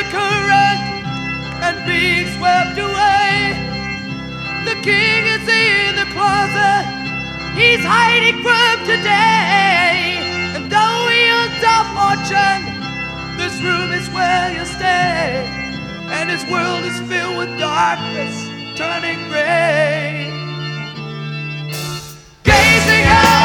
the current and being swept away. The king is in the closet, he's hiding from today. And though wheels of fortune, this room is where you stay. And his world is filled with darkness, turning gray.